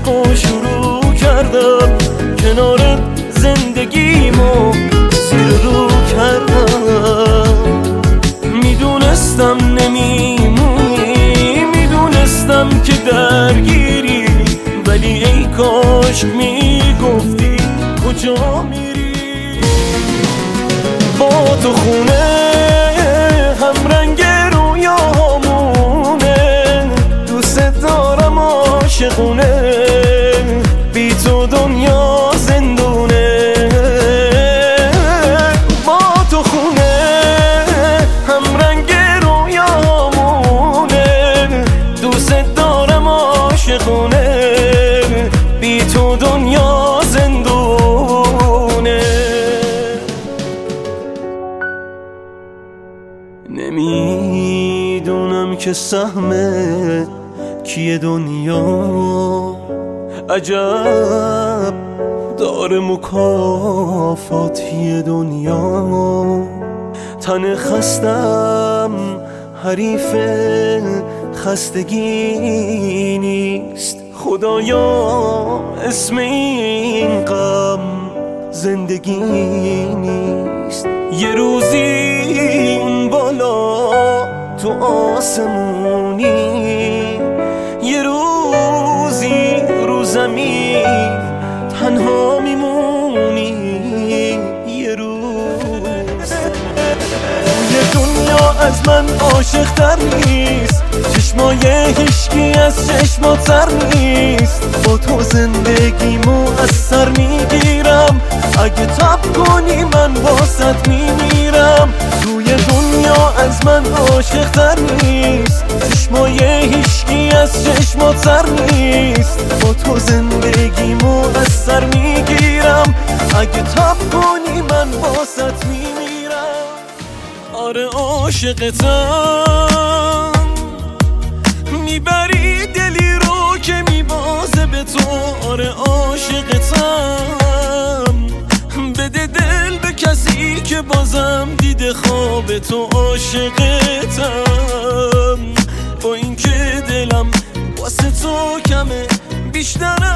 عشقو شروع کردم، کنار زندگیمو زیر رو کردم. میدونستم نمیمونی، میدونستم که درگیری، ولی ای کاش میگفتی کجا میری. با تو خونه هم رنگ رویامونه، دوست دارم عاشقونه، بی تو دنیا زندونه. با تو خونه هم رنگ رویامونه، دوست دارم عاشقونه، بی تو دنیا زندونه. نمیدونم که سهم کیه دنیا، عجب داره مکافاتی دنیا. تن خستم حریف خستگی نیست، خدایا اسم این غم زندگی نیست. یه روزی اون بالا تو آسمونی، یه روزی رو زمین تنها میمونی. یه روز توی دنیا از من عاشق تر نیست، چشمای هیچکی از چشمات سر نیست. با تو زندگیمو از سر میگیرم، اگه تب کنی من واسط میمیرم. توی دنیا از من عاشق تر نیست، چشمای هیچکی از چشمات سر نیست. با تو زندگیمو از سر میگیرم، اگه تب کنی من واسط میمیرم. آره عاشقتم، میبری دلی رو که میبازه به تو. آره عاشقتم، بده دل به کسی که بازم دیده خواب تو. عاشقتم با اینکه دلم واسه تو کمه، بیشتر